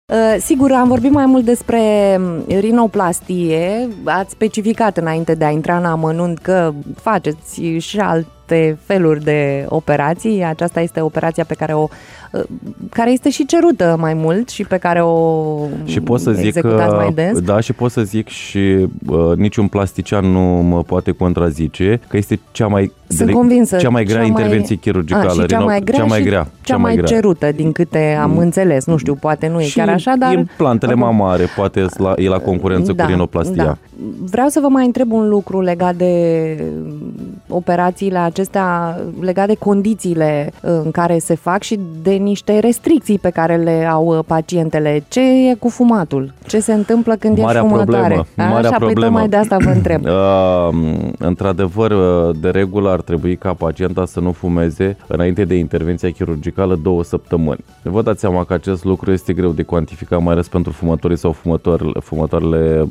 Sigur, am vorbit mai mult despre rinoplastie. Ați specificat înainte de a intra în amănunt că faceți și alte feluri de operații. Aceasta este operația pe care este și cerută mai mult și pe care o și pot să zic executați mai des. Da, și pot să zic și niciun plastician nu mă poate contrazice că este cea mai grea intervenție chirurgicală. Cea mai cerută, din câte am înțeles. Nu știu, poate nu e chiar așa, dar... implantele mamare poate e la concurență cu rinoplastia. Da. Vreau să vă mai întreb un lucru legat de operațiile acestea, legat de condițiile în care se fac și de niște restricții pe care le au pacientele. Ce e cu fumatul? Ce se întâmplă când e fumătare? Marea problemă. Tocmai de asta vă întreb. Într-adevăr, de regulă ar trebui ca pacienta să nu fumeze înainte de intervenția chirurgicală 2 săptămâni. Vă dați seama că acest lucru este greu de cuantificat, mai ales pentru fumătorii sau fumătoarele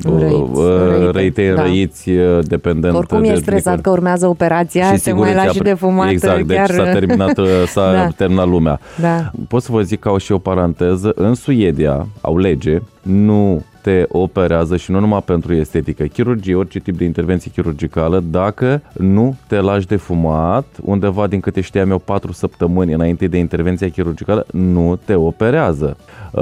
răiți, dependent. Oricum e stresat că urmează operația, se mai lași și de fumat. Exact, deci s-a terminat lumea. Da. Pot să vă zic ca și o paranteză, în Suedia au lege, nu te operează și nu numai pentru estetică, chirurgie, orice tip de intervenție chirurgicală, dacă nu te lași de fumat, undeva din câte știam eu 4 săptămâni înainte de intervenția chirurgicală, nu te operează.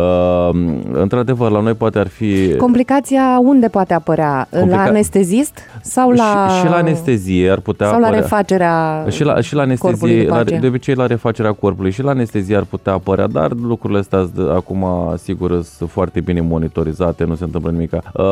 Într-adevăr, la noi poate ar fi... Complicația unde poate apărea? La anestezist? Sau la... Și la anestezie ar putea sau apărea. La refacerea și la anestezie, de obicei la refacerea corpului și la anestezie ar putea apărea, dar lucrurile astea acum sigur sunt foarte bine monitorizate, nu se întâmplă nimic.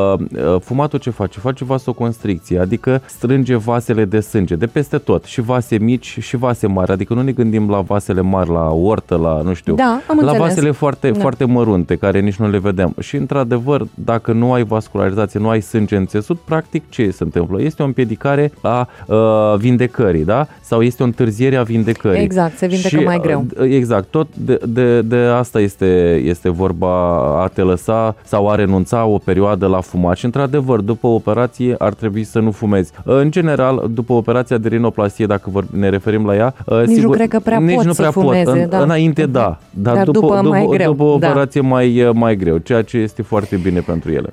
Fumatul ce face? Face vasoconstricție, adică strânge vasele de sânge de peste tot, și vase mici și vase mari, adică nu ne gândim la vasele mari, la aortă, la nu știu, la vasele foarte mărunte, care nici nu le vedem. Și într-adevăr, dacă nu ai vascularizație, nu ai sânge în țesut, practic ce se întâmplă? Este o împiedicare a vindecării, da? Sau este o întârziere a vindecării. Exact, se vindecă mai greu. Exact, tot de asta este vorba, a te lăsa sau a renunța o perioadă la fumat. Și într-adevăr, după operație ar trebui să nu fumezi. În general, după operația de rinoplastie, dacă ne referim la ea, nici nu cred că prea fumeze. Înainte da, dar după operație mai greu, ceea ce este foarte bine pentru ele.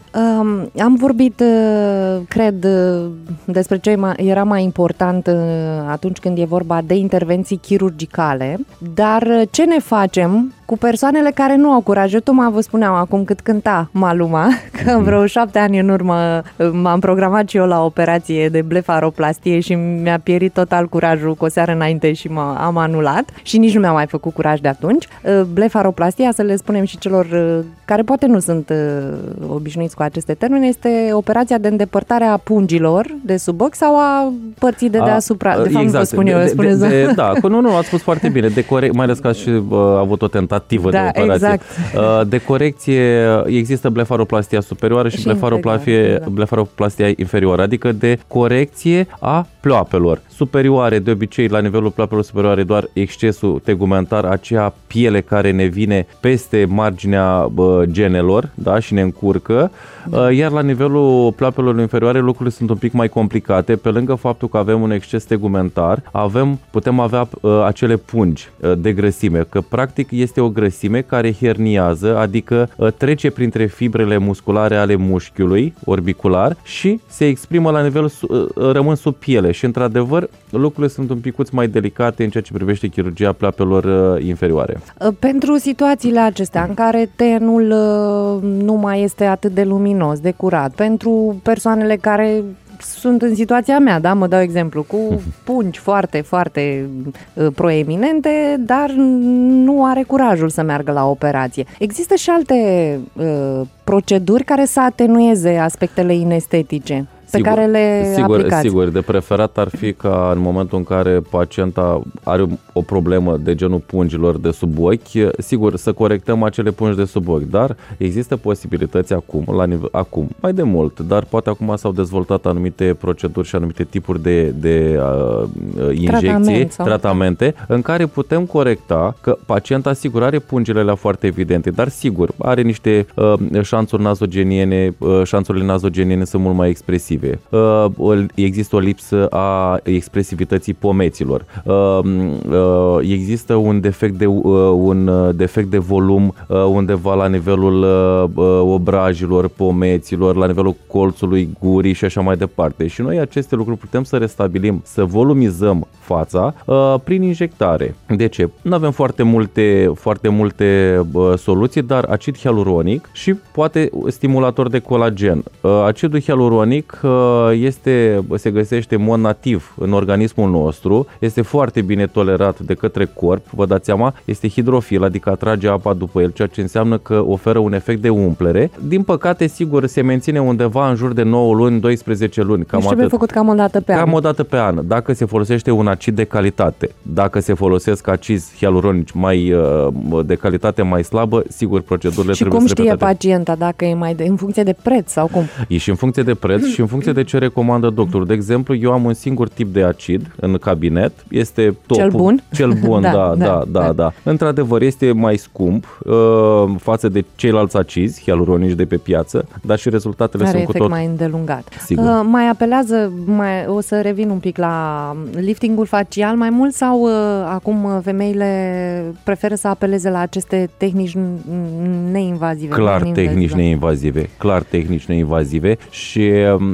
Am vorbit, cred, despre ce era mai important atunci când e vorba de intervenții chirurgicale, dar ce ne facem cu persoanele care nu au curaj? Eu tocmai vă spuneam acum cât cânta Maluma, că în vreo 7 ani în urmă m-am programat și eu la operație de blefaroplastie și mi-a pierit total curajul cu o seară înainte și am anulat și nici nu mi-a mai făcut curaj de atunci. Blefaroplastia, să le spunem și celor care poate nu sunt obișnuiți cu aceste termene, este operația de îndepărtare a pungilor de sub ochi sau a părții de deasupra. De fapt, exact. Nu vă spun eu. Da, nu, ați spus foarte bine. Mai ales că ați și avut o tentativă de operație. Exact. De corecție există blefaroplastia superioară și blefaroplastia inferioară, adică de corecție a pleoapelor superioare. De obicei, la nivelul pleoapelor superioare, doar excesul tegumentar, acea piele care ne vine peste marginea genelor, da, și ne încurcă, iar la nivelul pleoapelor inferioare lucrurile sunt un pic mai complicate. Pe lângă faptul că avem un exces tegumentar, putem avea acele pungi de grăsime, că practic este o grăsime care herniază, adică trece printre fibrele musculare ale mușchiului orbicular și se exprimă la nivel, rămân sub piele și într-adevăr lucrurile sunt un picuț mai delicate în ceea ce privește chirurgia pleoapelor inferioare. Pentru situațiile acestea în care tenul nu mai este atât de luminos, de curat, pentru persoanele care sunt în situația mea, da, mă dau exemplu, cu pungi foarte, foarte proeminente, dar nu are curajul să meargă la operație. Există și alte proceduri care să atenueze aspectele inestetice pe care le aplicați. Sigur, de preferat ar fi ca în momentul în care pacienta are o problemă de genul pungilor de sub ochi, sigur, să corectăm acele pungi de sub ochi, dar există posibilități acum, mai de mult, dar poate acum s-au dezvoltat anumite proceduri și anumite tipuri de injecții, tratamente, în care putem corecta, că pacienta, sigur, are pungile foarte evidente, dar sigur, are niște șanțuri nazogeniene, șanțurile nazogeniene sunt mult mai expresive. neinvazive. Există o lipsă a expresivității pomeților. Există un defect de volum undeva la nivelul obrajilor, pomeților, la nivelul colțului gurii și așa mai departe. Și noi aceste lucruri putem să restabilim, să volumizăm fața prin injectare. De ce? Nu avem foarte multe soluții, dar acid hialuronic și poate stimulator de colagen. Acidul hialuronic se găsește în mod nativ în organismul nostru, este foarte bine tolerat de către corp, vă dați seama, este hidrofil, adică atrage apa după el, ceea ce înseamnă că oferă un efect de umplere. Din păcate, sigur, se menține undeva în jur de 9 luni, 12 luni. Deci trebuie făcut cam o dată pe an. Cam o dată pe an. Dacă se folosește un acid de calitate, dacă se folosesc acizi hialuronici de calitate mai slabă, sigur, procedurile trebuie să repetate. Și cum știe pacienta dacă e în funcție de preț sau cum? E și în funcție de preț și în funcție de ce recomandă doctorul. De exemplu, eu am un singur tip de acid în cabinet, este topul. Cel bun? Cel bun, da. Într-adevăr, este mai scump față de ceilalți acizi hialuronici de pe piață, dar și rezultatele sunt cu tot mai îndelungat. Sigur. Mai apelează, o să revin un pic la liftingul facial mai mult sau acum femeile preferă să apeleze la aceste tehnici neinvazive? Clar tehnici neinvazive și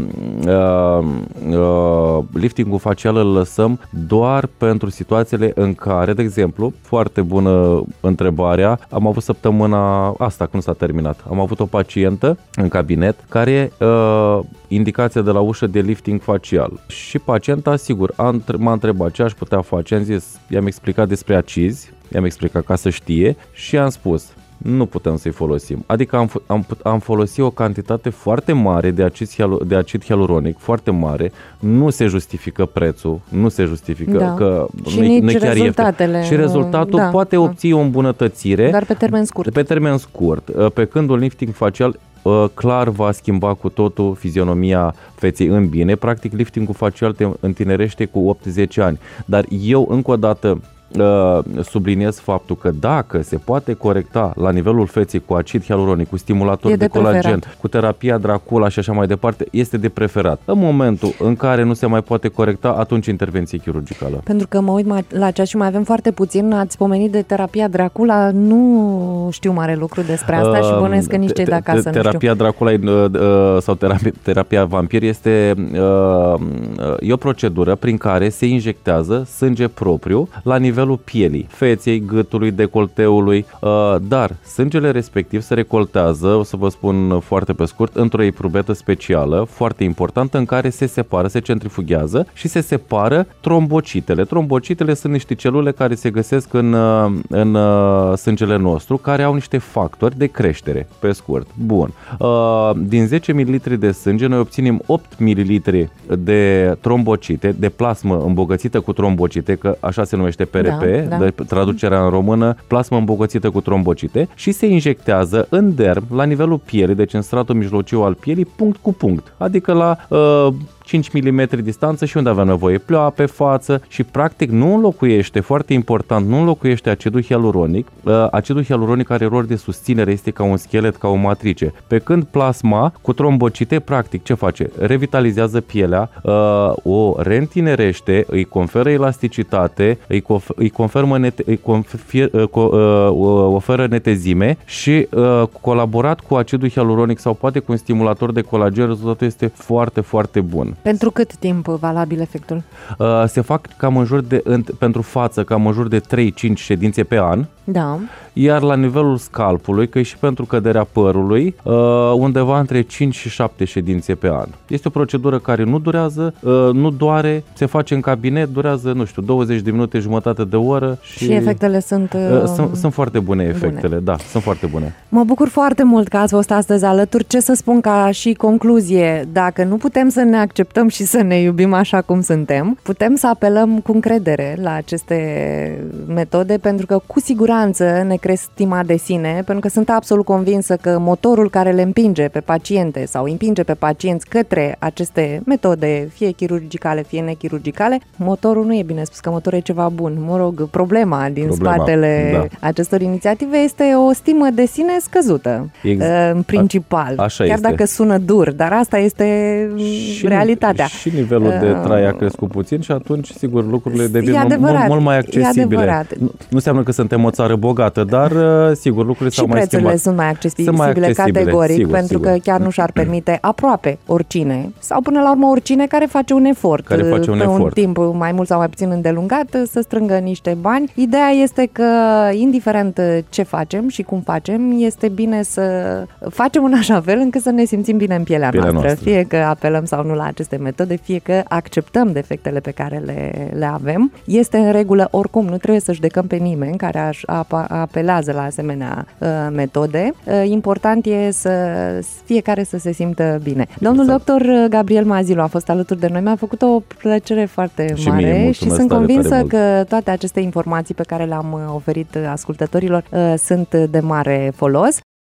liftingul facial îl lăsăm doar pentru situațiile în care, de exemplu, foarte bună întrebarea, am avut săptămâna asta când s-a terminat. Am avut o pacientă în cabinet care indicația de la ușă de lifting facial și pacienta, sigur, m-a întrebat ce aș putea face. Am zis, i-am explicat despre acizi, i-am explicat ca să știe și i-am spus nu putem să-i folosim. Adică am folosit o cantitate foarte mare de acid hialuronic, foarte mare, nu se justifică prețul, nu se justifică că și nici chiar rezultatele. Și rezultatul poate obții o îmbunătățire, dar pe termen scurt. Pe termen scurt. Pe când un lifting facial clar va schimba cu totul fizionomia feței în bine. Practic liftingul facial te întinerește cu 8-10 ani. Dar eu încă o dată subliniez faptul că dacă se poate corecta la nivelul feței cu acid hialuronic, cu stimulator de colagen, cu terapia Dracula și așa mai departe, este de preferat. În momentul în care nu se mai poate corecta, atunci intervenție chirurgicală. Pentru că mă uit la ceas și mai avem foarte puțin, ați pomenit de terapia Dracula, nu știu mare lucru despre asta și bănuiesc că nici cei de acasă nu știu. Terapia Dracula sau terapia vampir este o procedură prin care se injectează sânge propriu la nivelul pielii, feței, gâtului, decolteului, dar sângele respectiv se recoltează, o să vă spun foarte pe scurt, într-o eprubetă specială, foarte importantă, în care se centrifughează și se separă trombocitele. Trombocitele sunt niște celule care se găsesc în sângele nostru, care au niște factori de creștere, pe scurt. Bun. Din 10 ml de sânge noi obținem 8 ml de trombocite, de plasmă îmbogățită cu trombocite, că așa se numește PRP, de traducerea în română, plasmă îmbogățită cu trombocite, și se injectează în derm, la nivelul pielii, deci în stratul mijlociu al pielii, punct cu punct, adică la 5 mm distanță și unde avem nevoie, pleoa pe față, și practic nu înlocuiește, foarte important, nu înlocuiește acidul hialuronic. Acidul hialuronic are rol de susținere, este ca un schelet, ca o matrice. Pe când plasma cu trombocite, practic, ce face? Revitalizează pielea, o reîntinerește, îi conferă elasticitate, oferă netezime și colaborat cu acidul hialuronic sau poate cu un stimulator de colagen, rezultatul este foarte, foarte bun. Pentru cât timp valabil efectul? Se fac pentru față cam în jur de 3-5 ședințe pe an. Da. Iar la nivelul scalpului, că e și pentru căderea părului, undeva între 5 și 7 ședințe pe an. Este o procedură care nu durează, nu doare, se face în cabinet, durează, 20 de minute, jumătate de oră. Și efectele sunt foarte bune efectele, da, sunt foarte bune. Mă bucur foarte mult că ați fost astăzi alături. Ce să spun ca și concluzie, dacă nu putem să ne acceptăm acceptăm și să ne iubim așa cum suntem, putem să apelăm cu încredere la aceste metode, pentru că cu siguranță ne cresc stima de sine, pentru că sunt absolut convinsă că motorul care le împinge pe paciente sau împinge pe pacienți către aceste metode, fie chirurgicale, fie nechirurgicale, motorul nu e bine spus că motorul e ceva bun. Mă rog, problema spatele acestor inițiative este o stimă de sine scăzută, în principal. Așa chiar este. Dacă sună dur, dar asta este realitatea. Și nivelul de trai a crescut puțin și atunci, sigur, lucrurile devin mult mai accesibile. Nu înseamnă că suntem o țară bogată, dar, sigur, lucrurile s-au mai schimbat. Și prețurile sunt mai accesibile categoric, sigur, pentru că chiar nu și-ar permite aproape oricine, sau până la urmă oricine care face un efort un timp mai mult sau mai puțin îndelungat să strângă niște bani. Ideea este că, indiferent ce facem și cum facem, este bine să facem în așa fel încât să ne simțim bine în pielea noastră. Fie că apelăm sau nu la aceste metode, fie că acceptăm defectele pe care le avem. Este în regulă oricum, nu trebuie să judecăm pe nimeni care apelează la asemenea metode. Important e să fiecare să se simtă bine. Domnul doctor Gabriel Mazilu a fost alături de noi, mi-a făcut o plăcere foarte mare și sunt convinsă că toate aceste informații pe care le-am oferit ascultătorilor sunt de mare folos.